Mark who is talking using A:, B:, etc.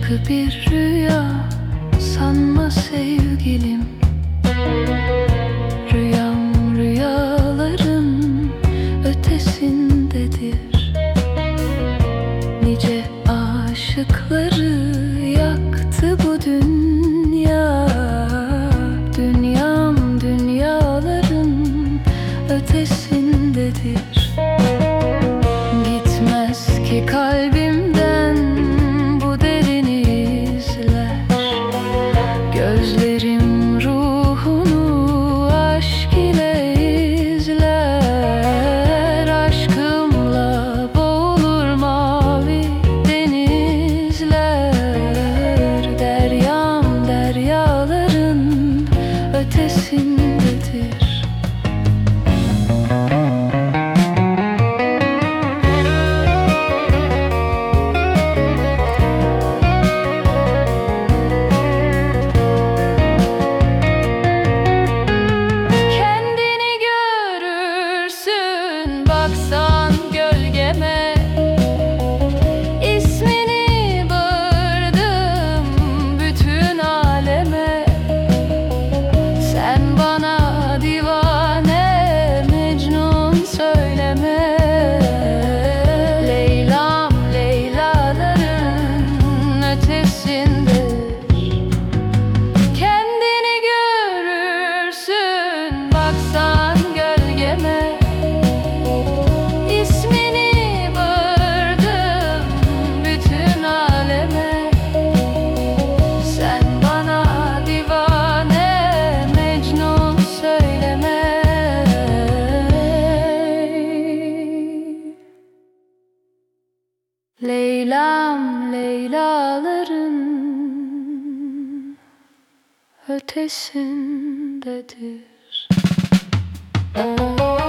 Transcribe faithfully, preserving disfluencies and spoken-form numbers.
A: Aşkı bir rüya sanma sevgilim. Rüyam rüyaların ötesindedir. Nice aşıkları yaktı bu dünya. Dünyam dünyaların ötesindedir. Gitmez ki kalbimden bu derin izler. Gözlerim ruhunu aşk ile izler. Aşkımla boğulur mavi denizler. Deryam deryaların ötesindedir. Baksan gölgeme, ismini bağırdım bütün aleme. Sen bana divane Mecnun söyleme. Leylam Leylaların ötesindedir. Kendini görürsün baksan gölgeme. Leylam Leylaların ötesindedir.